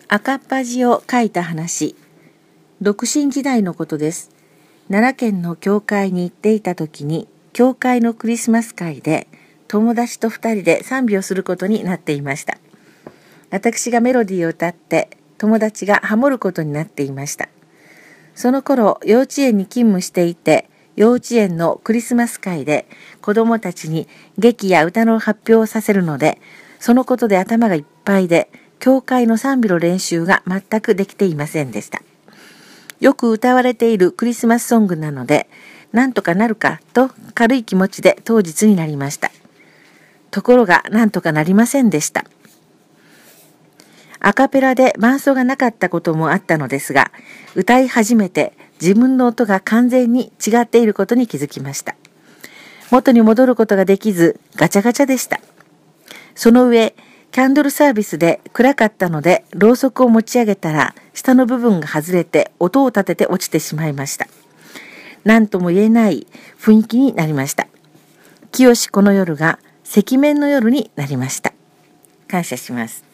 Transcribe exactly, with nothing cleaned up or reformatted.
赤っ恥を書いた話。独身時代のことです。奈良県の教会に行っていた時に、教会のクリスマス会で友達と二人で賛美をすることになっていました。私がメロディーを歌って友達がハモることになっていました。その頃幼稚園に勤務していて、幼稚園のクリスマス会で子どもたちに劇や歌の発表をさせるので、そのことで頭がいっぱいで、教会の賛美の練習が全くできていませんでした。よく歌われているクリスマスソングなので、なんとかなるかと軽い気持ちで当日になりました。ところがなんとかなりませんでした。アカペラで伴奏がなかったこともあったのですが、歌い始めて自分の音が完全に違っていることに気づきました。元に戻ることができずガチャガチャでした。その上、キャンドルサービスで暗かったので、ろうそくを持ち上げたら下の部分が外れて音を立てて落ちてしまいました。何とも言えない雰囲気になりました。清しこの夜が赤面の夜になりました。感謝します。